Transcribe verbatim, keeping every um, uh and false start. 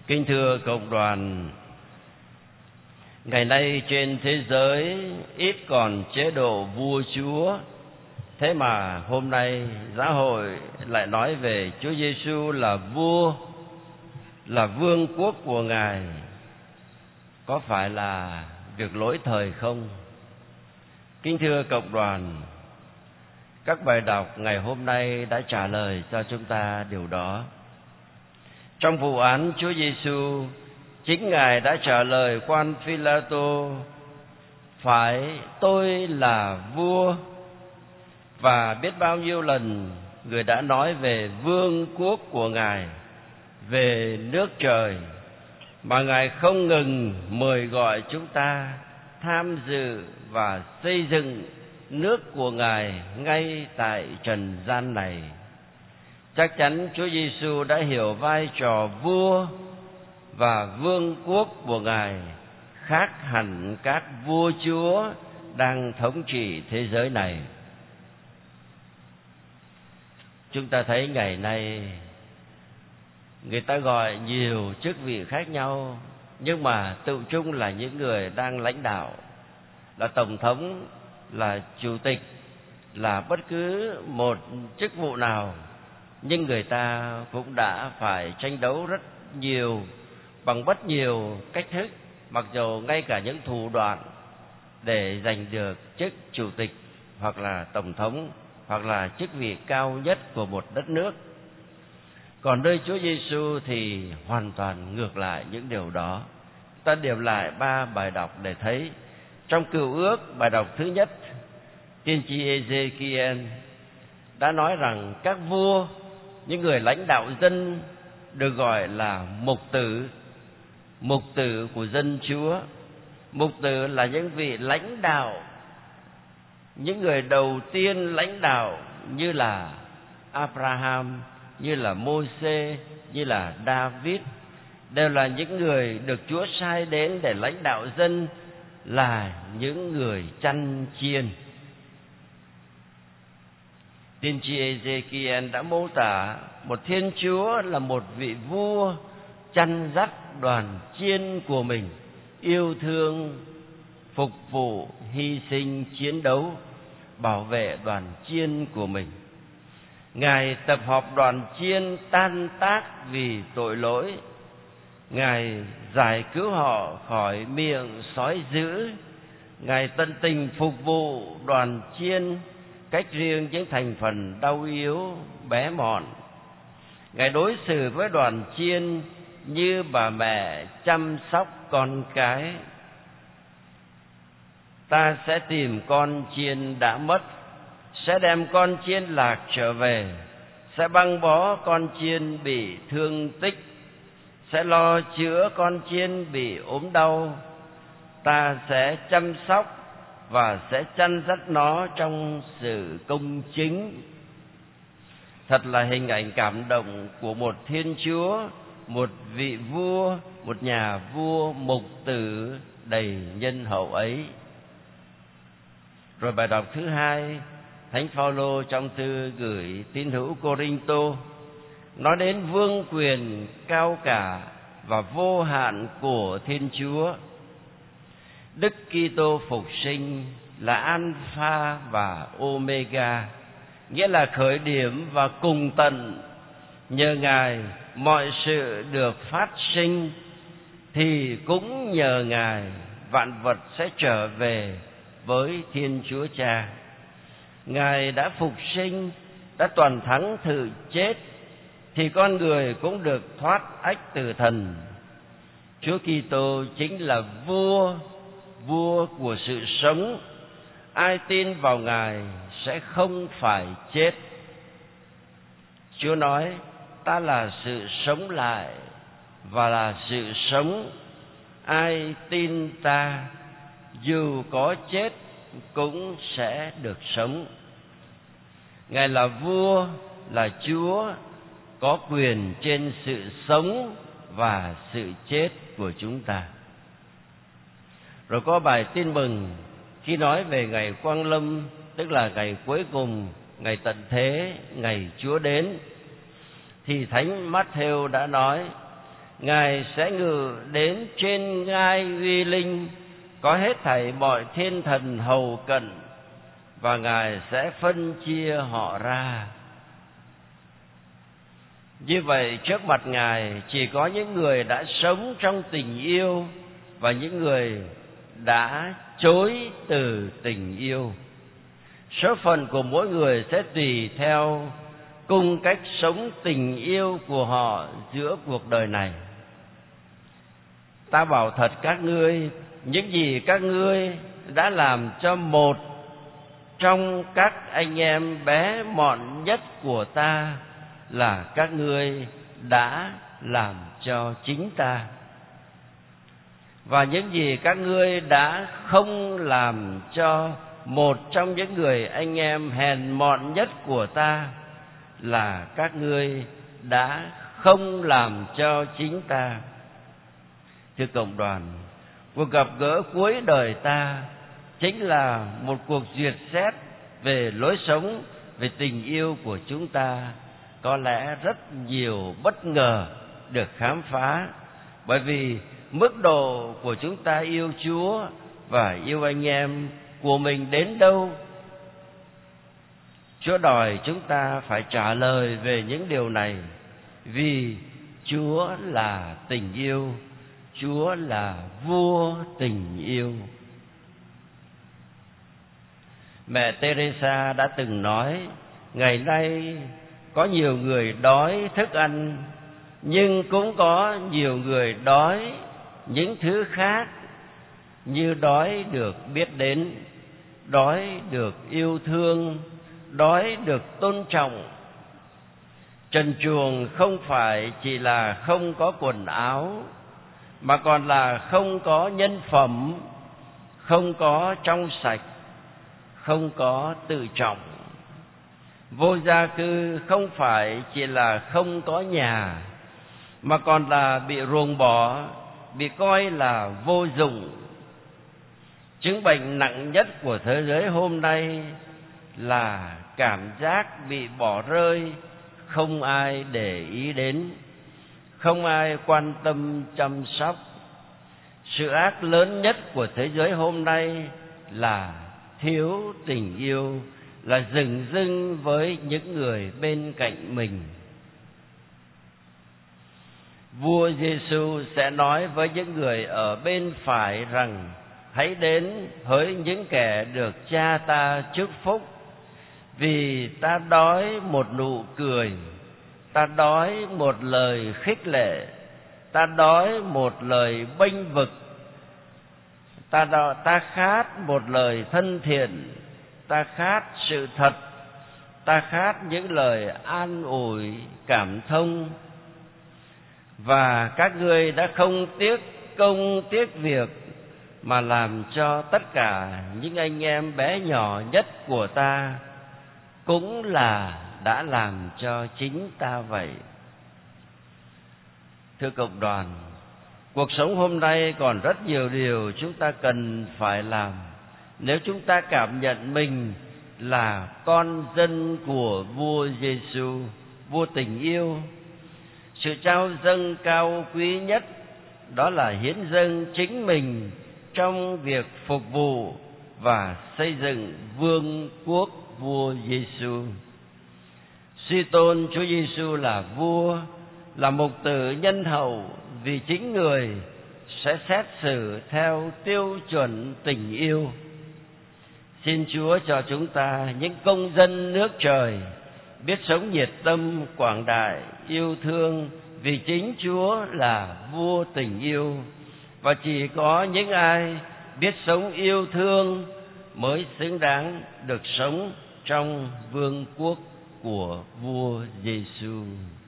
Kính thưa cộng đoàn, ngày nay trên thế giới ít còn chế độ vua chúa, thế mà hôm nay giáo hội lại nói về Chúa Giêsu là vua, là vương quốc của Ngài. Có phải là việc lỗi thời không? Kính thưa cộng đoàn, các bài đọc ngày hôm nay đã trả lời cho chúng ta điều đó. Trong vụ án Chúa Giêsu, chính Ngài đã trả lời quan Phi-la-tô: phải, tôi là vua. Và biết bao nhiêu lần Người đã nói về vương quốc của Ngài, về nước trời, mà Ngài không ngừng mời gọi chúng ta tham dự và xây dựng nước của Ngài ngay tại trần gian này. Chắc chắn Chúa Giêsu đã hiểu vai trò vua và vương quốc của Ngài khác hẳn các vua chúa đang thống trị thế giới này. Chúng ta thấy ngày nay người ta gọi nhiều chức vị khác nhau, nhưng mà tự chung là những người đang lãnh đạo, là tổng thống, là chủ tịch, là bất cứ một chức vụ nào. Nhưng người ta cũng đã phải tranh đấu rất nhiều, bằng rất nhiều cách thức, mặc dù ngay cả những thủ đoạn để giành được chức chủ tịch hoặc là tổng thống hoặc là chức vị cao nhất của một đất nước. Còn nơi Chúa Giêsu thì hoàn toàn ngược lại những điều đó. Ta điểm lại ba bài đọc để thấy. Trong Cựu Ước, bài đọc thứ nhất, tiên tri Ê-dê-ki-en đã nói rằng các vua, những người lãnh đạo dân, được gọi là mục tử, mục tử của dân Chúa. Mục tử là những vị lãnh đạo, những người đầu tiên lãnh đạo, như là Abraham, như là Mô-sê, như là David, đều là những người được Chúa sai đến để lãnh đạo dân, là những người chăn chiên. Tiên tri Ê-dê-ki-en đã mô tả một Thiên Chúa là một vị vua chăn dắt đoàn chiên của mình, yêu thương, phục vụ, hy sinh, chiến đấu, bảo vệ đoàn chiên của mình. Ngài tập hợp đoàn chiên tan tác vì tội lỗi. Ngài giải cứu họ khỏi miệng sói dữ. Ngài tận tình phục vụ đoàn chiên, cách riêng những thành phần đau yếu, bé mọn. Ngài đối xử với đoàn chiên như bà mẹ chăm sóc con cái. Ta sẽ tìm con chiên đã mất, sẽ đem con chiên lạc trở về, sẽ băng bó con chiên bị thương tích, sẽ lo chữa con chiên bị ốm đau. Ta sẽ chăm sóc và sẽ chăn dắt nó trong sự công chính. Thật là hình ảnh cảm động của một Thiên Chúa, một vị vua, một nhà vua mục tử đầy nhân hậu ấy. Rồi bài đọc thứ hai, Thánh Phaolô trong thư gửi tín hữu Cô-rinh-tô nói đến vương quyền cao cả và vô hạn của Thiên Chúa. Đức Kitô phục sinh là Alpha và Omega, nghĩa là khởi điểm và cùng tận. Nhờ Ngài mọi sự được phát sinh, thì cũng nhờ Ngài vạn vật sẽ trở về với Thiên Chúa Cha. Ngài đã phục sinh, đã toàn thắng thử chết, thì con người cũng được thoát ách từ thần. Chúa Kitô chính là vua, vua của sự sống. Ai tin vào Ngài sẽ không phải chết. Chúa nói: ta là sự sống lại và là sự sống. Ai tin ta, dù có chết cũng sẽ được sống. Ngài là vua, là Chúa, có quyền trên sự sống và sự chết của chúng ta. Rồi có bài tin mừng khi nói về ngày Quang Lâm, tức là ngày cuối cùng, ngày tận thế, ngày Chúa đến, thì Thánh Mát-thêu đã nói: Ngài sẽ ngự đến trên ngai uy linh, có hết thảy mọi thiên thần hầu cận, và Ngài sẽ phân chia họ ra. Như vậy, trước mặt Ngài chỉ có những người đã sống trong tình yêu và những người đã chối từ tình yêu. Số phận của mỗi người sẽ tùy theo cung cách sống tình yêu của họ giữa cuộc đời này. Ta bảo thật các ngươi, những gì các ngươi đã làm cho một trong các anh em bé mọn nhất của ta là các ngươi đã làm cho chính ta. Và những gì các ngươi đã không làm cho một trong những người anh em hèn mọn nhất của ta là các ngươi đã không làm cho chính ta. Thưa cộng đoàn, cuộc gặp gỡ cuối đời ta chính là một cuộc duyệt xét về lối sống, về tình yêu của chúng ta. Có lẽ rất nhiều bất ngờ được khám phá, bởi vì mức độ của chúng ta yêu Chúa và yêu anh em của mình đến đâu. Chúa đòi chúng ta phải trả lời về những điều này, vì Chúa là tình yêu, Chúa là vua tình yêu. Mẹ Teresa đã từng nói, ngày nay có nhiều người đói thức ăn, nhưng cũng có nhiều người đói những thứ khác, như đói được biết đến, đói được yêu thương, đói được tôn trọng. Trần truồng không phải chỉ là không có quần áo, mà còn là không có nhân phẩm, không có trong sạch, không có tự trọng. Vô gia cư không phải chỉ là không có nhà, mà còn là bị ruồng bỏ, bị coi là vô dụng. Chứng bệnh nặng nhất của thế giới hôm nay là cảm giác bị bỏ rơi, không ai để ý đến, không ai quan tâm chăm sóc. Sự ác lớn nhất của thế giới hôm nay là thiếu tình yêu, là dửng dưng với những người bên cạnh mình. Vua Giêsu sẽ nói với những người ở bên phải rằng: hãy đến với những kẻ được Cha ta chúc phúc, vì ta đói một nụ cười, ta đói một lời khích lệ, ta đói một lời bênh vực, ta đói, ta khát một lời thân thiện, ta khát sự thật, ta khát những lời an ủi cảm thông. Và các ngươi đã không tiếc công tiếc việc mà làm cho tất cả những anh em bé nhỏ nhất của ta, cũng là đã làm cho chính ta vậy. Thưa cộng đoàn, cuộc sống hôm nay còn rất nhiều điều chúng ta cần phải làm nếu chúng ta cảm nhận mình là con dân của vua Giêsu, vua tình yêu. Sự trao dâng cao quý nhất đó là hiến dâng chính mình trong việc phục vụ và xây dựng vương quốc vua Giêsu. Suy tôn Chúa Giêsu là vua, là mục tử nhân hậu, vì chính người sẽ xét xử theo tiêu chuẩn tình yêu. Xin Chúa cho chúng ta những công dân nước trời biết sống nhiệt tâm, quảng đại, yêu thương, vì chính Chúa là vua tình yêu. Và chỉ có những ai biết sống yêu thương mới xứng đáng được sống trong vương quốc của vua Giêsu.